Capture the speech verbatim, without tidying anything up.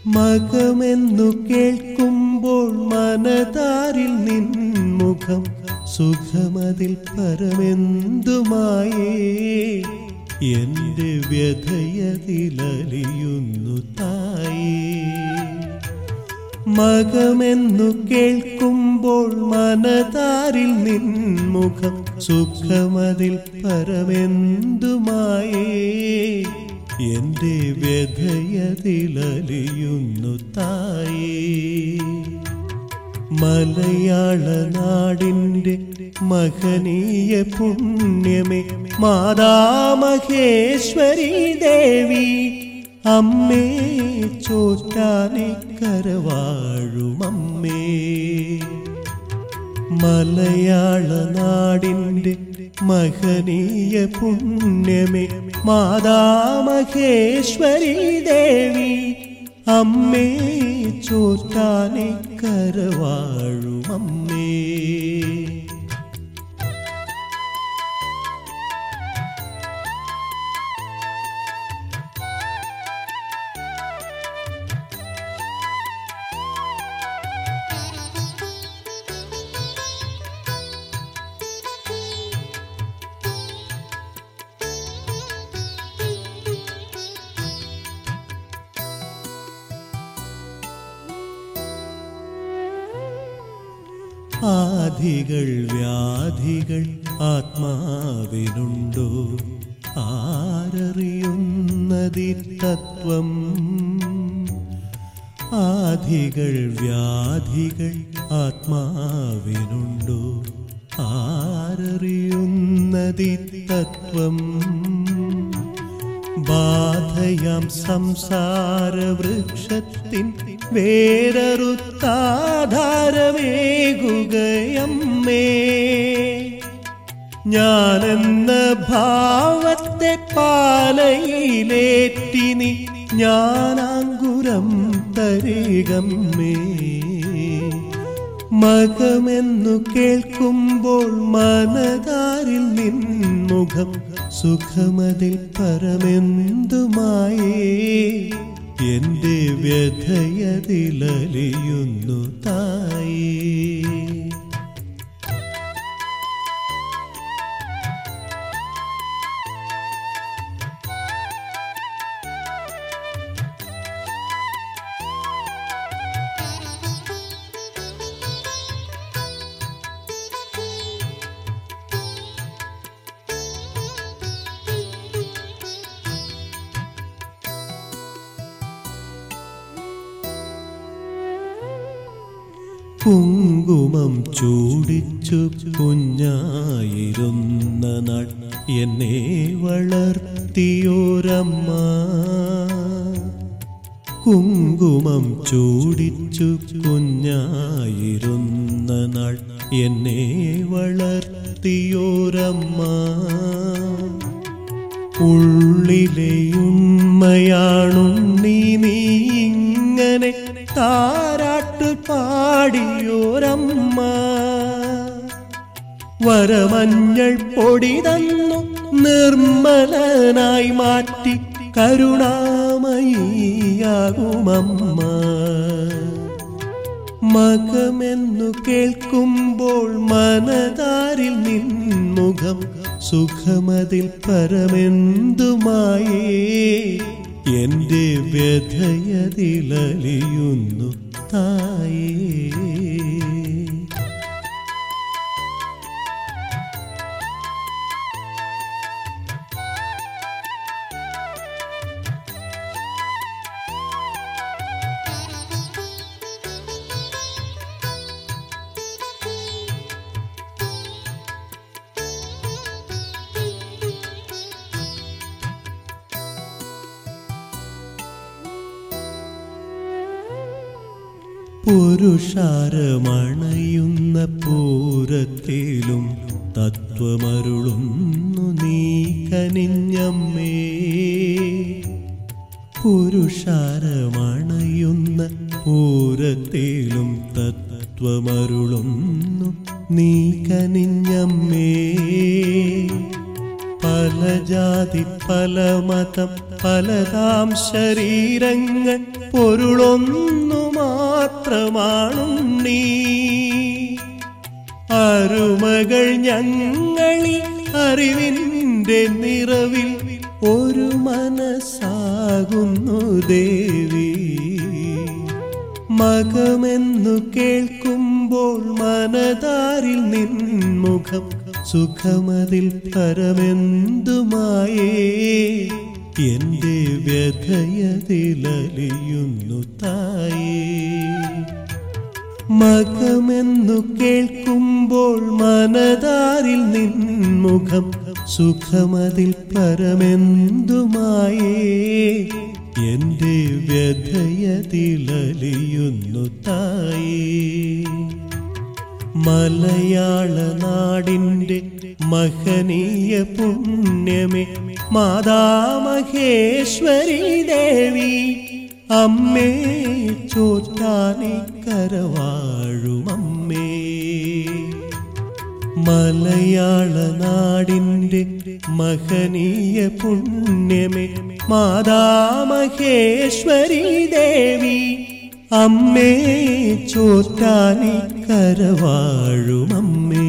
മകമെന്നു കേൾക്കുമ്പോൾ മനതാരിൽ നിൻമുഖം സുഖമതിൽ പരമെന്തുമായേ എന്റെ വ്യഥയതിലലിയുന്നു തായേ. മകമെന്നു കേൾക്കുമ്പോൾ മനതാരിൽ നിൻമുഖം സുഖമതിൽ പരമെന്തുമായേ എന്റെ വ്യഥയതിലലിയുന്നു തായേ. മലയാള നാടിൻ്റെ മഹനീയ പുണ്യമേ മാതാമഹേശ്വരി ദേവി അമ്മേ ചോറ്റാനിക്കരവാഴുമമ്മേ. മലയാള നാടിൻ്റെ മഹനീയ പുണ്യമേ മാതാമഹേശ്വരി ദേവി അമ്മേ ചോറ്റാനിക്കരവാഴുമമ്മേ. ആധികൾ വ്യാധികൾ ആത്മാവിനുണ്ടോ ആരറിയുന്നതി തത്വം. ആധികൾ വ്യാധികൾ ആത്മാവിനുണ്ടോ ആരറിയുന്നതി തത്വം. ബാധയാം സംസാരവൃക്ഷത്തിൻ വേരറുത്താധാരമേകുകയമ്മേ. ഞാനെന്ന ഭാവത്തെ പാലയിലേറ്റിനി ജ്ഞാനാങ്കുരം തരികമ്മേ. മകമെന്നു കേൾക്കുമ്പോൾ മനതാരിൽ നിൻമുഖം സുഖമതിൽ പരമെന്തുമായേ എന്റെ വ്യഥയതിലലിയുന്നു തായേ. കുങ്കുമം ചൂടിച്ചു കുഞ്ഞായിരുന്ന നാൾ എന്നെ വളർത്തിയോരമ്മ. കുങ്കുമം ചൂടിച്ചു കുഞ്ഞായിരുന്ന നാൾ എന്നെ വളർത്തിയോരമ്മ. ഉള്ളിലെയുണ്മയാണുണ്ണീ നീ ഇങ്ങനെ താരാട്ട് പാടിയോരമ്മ. വരമഞ്ഞൾ പൊടി തന്നു നിർമ്മലനായി മാറ്റി കരുണാമയിയാകുമമ്മ. മകമെന്നു കേൾക്കുമ്പോൾ മനതാരിൽ നിൻമുഖം സുഖമതിൽ പരമെന്തുമായേ എന്റെ വ്യഥയതിലലിയുന്നു തായേ. പുരുഷാരമണയുന്ന പൂരത്തിലും തത്വമരുളുന്നു നീ കനിഞ്ഞമ്മേ. പുരുഷാരമണയുന്ന പൂരത്തിലും തത്വമരുളുന്നു നീ കനിഞ്ഞമ്മേ. പല ജാതി പല മതം പലതാം ശരീരങ്ങൾ പൊരുളൊന്നു മാത്രമാണുണ്ണീ. അരുമകൾ ഞങ്ങളിൽ അറിവിന്റെ നിറവിൽ ഒരു മനസ്സാകുന്നു ദേവി. മകമെന്നു കേൾക്കുമ്പോൾ മനതാരിൽ നിൻമുഖം സുഖമതിൽ പരമെന്തുമായേ. എന്റെ വ്യഥയതിലലിയുന്നു തായേ. മകമെന്നു കേൾക്കുമ്പോൾ മനതാരിൽ നിൻമുഖം സുഖമതിൽ പരമെന്തുമായേ. എന്റെ വ്യഥയതിലലിയുന്നു തായേ. മലയാള നാടിന്റെ മഹനീയ പുണ്യമേ മാതാമഹേശ്വരി ദേവി, അമ്മേ ചോറ്റാനിക്കരവാഴുമമ്മേ. മലയാള നാടിന്റെ മഹനീയ പുണ്യമേ മാതാമഹേശ്വരി ദേവി, അമ്മേ ചോറ്റാനിക്കരവാഴുമമ്മേ.